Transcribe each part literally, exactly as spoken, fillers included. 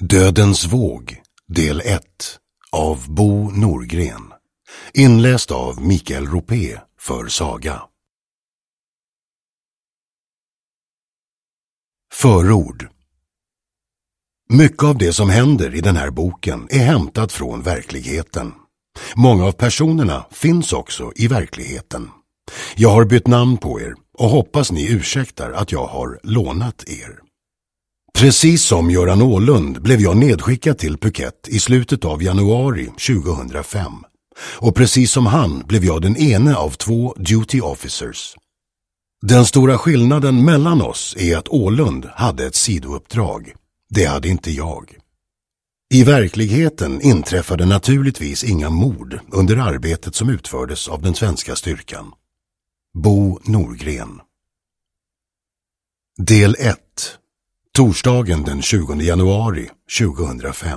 Dödens våg, del ett, av Bo Norgren. Inläst av Mikael Ropé för Saga. Förord. Mycket av det som händer i den här boken är hämtat från verkligheten. Många av personerna finns också i verkligheten. Jag har bytt namn på er och hoppas ni ursäktar att jag har lånat er. Precis som Göran Åhlund blev jag nedskickad till Phuket i slutet av januari tjugohundrafem. Och precis som han blev jag den ene av två duty officers. Den stora skillnaden mellan oss är att Åhlund hade ett sidouppdrag. Det hade inte jag. I verkligheten inträffade naturligtvis inga mord under arbetet som utfördes av den svenska styrkan. Bo Norgren. Del ett. Torsdagen den tjugonde januari tjugohundrafem.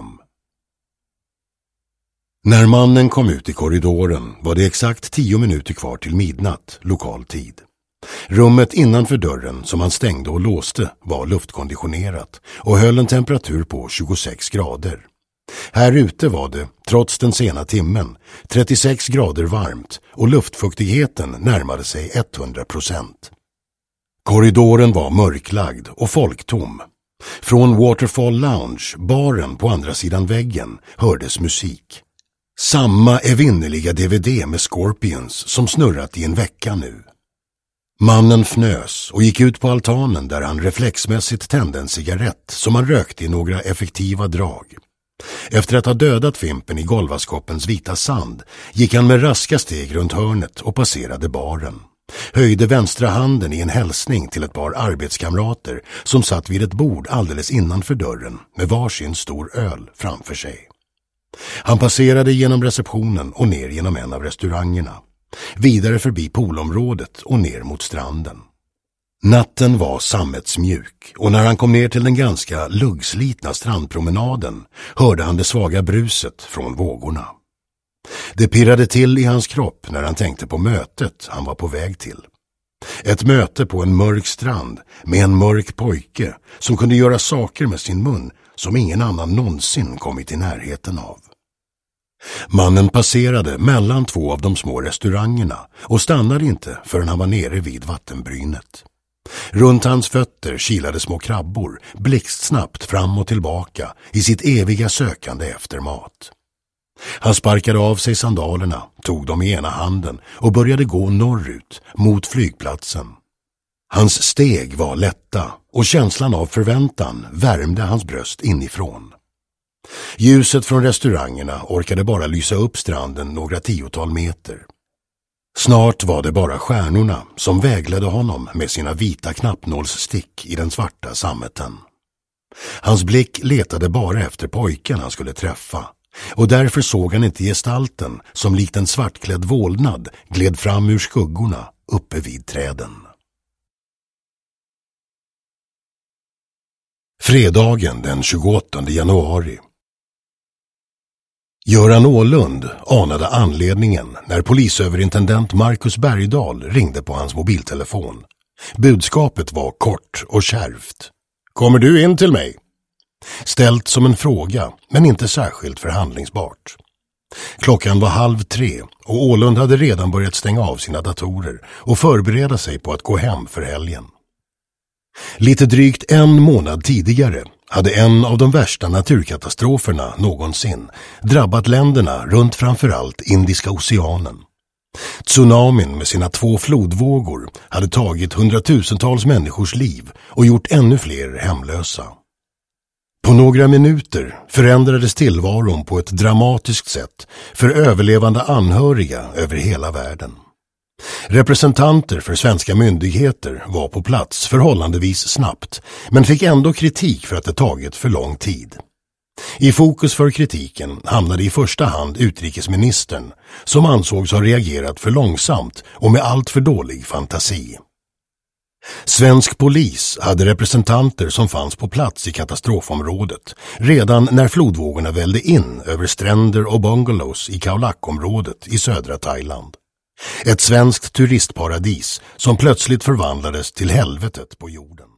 När mannen kom ut i korridoren var det exakt tio minuter kvar till midnatt, lokal tid. Rummet innanför dörren som han stängde och låste var luftkonditionerat och höll en temperatur på tjugosex grader. Här ute var det, trots den sena timmen, trettiosex grader varmt och luftfuktigheten närmade sig hundra procent. Korridoren var mörklagd och folktom. Från Waterfall Lounge, baren på andra sidan väggen, hördes musik. Samma evinnerliga D V D med Scorpions som snurrat i en vecka nu. Mannen fnös och gick ut på altanen där han reflexmässigt tände en cigarett som han rökte i några effektiva drag. Efter att ha dödat fimpen i golvaskoppens vita sand gick han med raska steg runt hörnet och passerade baren. Höjde vänstra handen i en hälsning till ett par arbetskamrater som satt vid ett bord alldeles innanför dörren med varsin stor öl framför sig. Han passerade genom receptionen och ner genom en av restaurangerna. Vidare förbi poolområdet och ner mot stranden. Natten var sammetsmjuk och när han kom ner till den ganska luggslitna strandpromenaden hörde han det svaga bruset från vågorna. Det pirrade till i hans kropp när han tänkte på mötet han var på väg till. Ett möte på en mörk strand med en mörk pojke som kunde göra saker med sin mun som ingen annan någonsin kommit i närheten av. Mannen passerade mellan två av de små restaurangerna och stannade inte förrän han var nere vid vattenbrynet. Runt hans fötter kilade små krabbor, blixtsnabbt fram och tillbaka i sitt eviga sökande efter mat. Han sparkade av sig sandalerna, tog dem i ena handen och började gå norrut mot flygplatsen. Hans steg var lätta och känslan av förväntan värmde hans bröst inifrån. Ljuset från restaurangerna orkade bara lysa upp stranden några tiotal meter. Snart var det bara stjärnorna som vägledde honom med sina vita knappnålsstick i den svarta sammeten. Hans blick letade bara efter pojken han skulle träffa och därför såg han inte gestalten som likt en svartklädd vålnad gled fram ur skuggorna uppe vid träden. Fredagen den tjugoåttonde januari. Göran Åhlund anade anledningen när polisöverintendent Marcus Bergdahl ringde på hans mobiltelefon. Budskapet var kort och kärvt. Kommer du in till mig? Ställt som en fråga, men inte särskilt förhandlingsbart. Klockan var halv tre och Åhlund hade redan börjat stänga av sina datorer och förbereda sig på att gå hem för helgen. Lite drygt en månad tidigare hade en av de värsta naturkatastroferna någonsin drabbat länderna runt framförallt Indiska oceanen. Tsunamin med sina två flodvågor hade tagit hundratusentals människors liv och gjort ännu fler hemlösa. På några minuter förändrades tillvaron på ett dramatiskt sätt för överlevande anhöriga över hela världen. Representanter för svenska myndigheter var på plats förhållandevis snabbt men fick ändå kritik för att det tagit för lång tid. I fokus för kritiken hamnade i första hand utrikesministern som ansågs ha reagerat för långsamt och med allt för dålig fantasi. Svensk polis hade representanter som fanns på plats i katastrofområdet redan när flodvågorna vällde in över stränder och bungalows i Khao Lak-området i södra Thailand. Ett svenskt turistparadis som plötsligt förvandlades till helvetet på jorden.